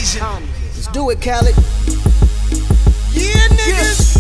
invasion. Let's do it, Khaled. Yeah, niggas.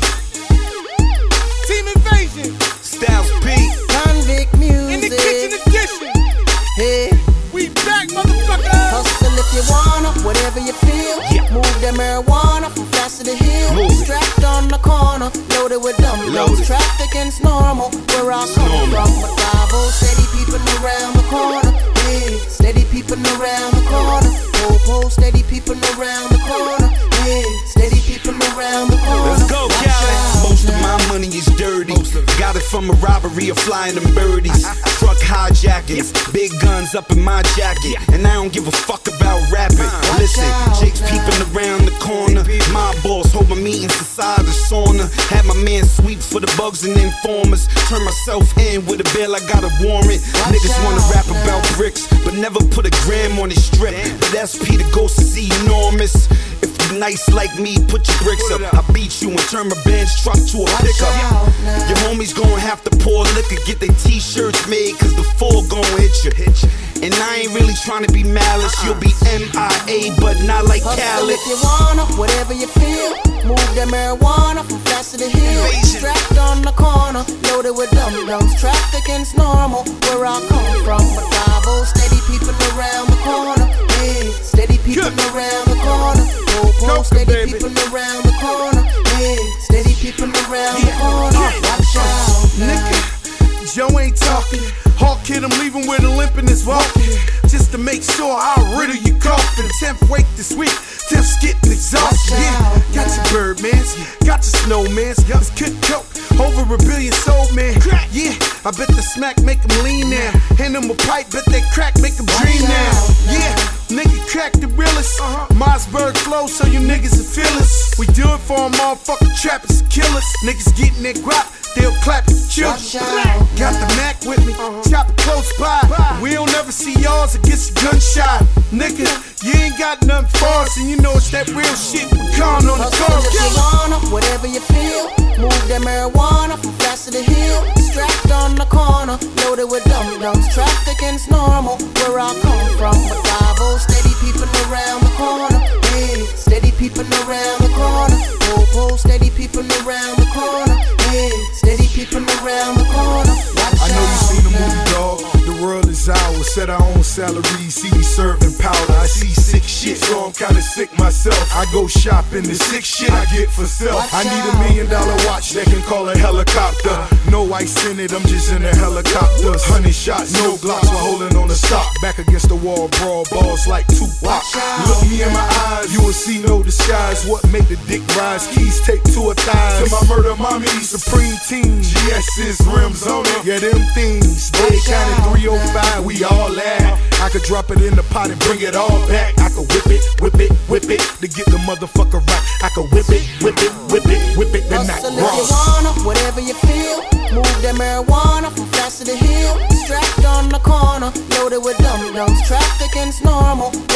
Team Invasion. Styles P. Convict music. In the kitchen edition. Hey. We back, motherfucker. Hustle if you wanna, whatever you feel. Yeah. Move that marijuana from fast to the hill. Move it. Strapped on the corner, loaded with dumb Loaded. Trafficking's normal, where I come normal. from. But 5-0 steady peeping around the corner. Hey, steady peeping around the corner. Po steady peeping around the corner. Hey, steady peeping around the corner. Let's go, Watch Khaled. out Most of now. my money is dirty. Got it from a robbery of flying them birdies. Truck hijackings, big guns up in my jacket. And I don't give a fuck about rapping. Listen, Jake's peeping around the corner. My boss hold my meetings inside the sauna. Had my man sweep for the bugs and informers. Turn myself in with a bill, I got a warrant. Niggas wanna rap about bricks, but never put a gram on his strip. But SP the ghost is enormous. If you nice like me, put your bricks up. I beat you and turn my Benz truck to a pickup. Your homies gon' have to pour liquor, get their t-shirts made, cause the full gon' hit you. And I ain't really trying to be malice. You'll be MIA, but not like Hustle Khaled. if you wanna, whatever you feel. Move that marijuana from fast to the hill. Invasion. Strapped on the corner, loaded with dum-dums. Trafficking's normal, where I come from. But 5-0 steady peeping around the corner. Hey, steady peeping around the corner. Po steady baby. peeping around the corner. Hey, steady peeping around the corner. Watch out now. Nigga, Joe ain't talking. Hawk hit him, leave him with a limp in his walking. Just to make sure I'll riddle you coughing. 10th wake this week, 10th's getting exhausted. Yeah, got your Birdmans, got your Snowmans. It's good coke, over $1 billion sold, man. Yeah, I bet the smack make him lean now. Hand him a pipe, bet that crack make him dream now. Yeah, nigga crack the realest. Mossberg flow, so you niggas will feel us. We do it for our motherfucking trappers and killers. Niggas getting that guap, they'll clap at the children. Got the Mac with me, chopper close by. We don't ever see yours or get your gunshot. Nigga, you ain't got nothing for us, and you know it's that real shit. We calling on the Hustle if you chorus. wanna, whatever you feel. Move that marijuana from fast to the hill. Strapped on the corner, loaded with dum-dums. Trafficking's normal, where I come from. But 5-0 steady peeping around the corner. Hey, steady peeping around the corner. Po steady peeping around the corner. Hey, steady peeping around the corner. Watch I know you out seen the now. movie, dog. The world is ours. Set our own salaries. See me serving powder. I see sick shit, so I'm kinda sick myself. I go shopping. The sick shit I get for self. I need $1 million watch that can call a helicopter. No ice in it, I'm just in a helicopter. 100 shots, no glocks while holding on the stock. Back against the wall, brawl balls like Tupac. Look me in my eyes, you will see no disguise. What make the dick rise? Keys taped to her thighs. To my murder mommy, Supreme Team. GS's rims on it. Yeah, them things. They counted 305, we all laugh. I could drop it in the pot and bring it all back. I could whip it, whip it, whip it to get the motherfucker right. I could whip it, whip it, whip it, whip it, then not Hustle if you wrong. wanna, whatever you feel. Move that marijuana from fast to the hill. Strapped on the corner, loaded with dum-dums. Trafficking's normal,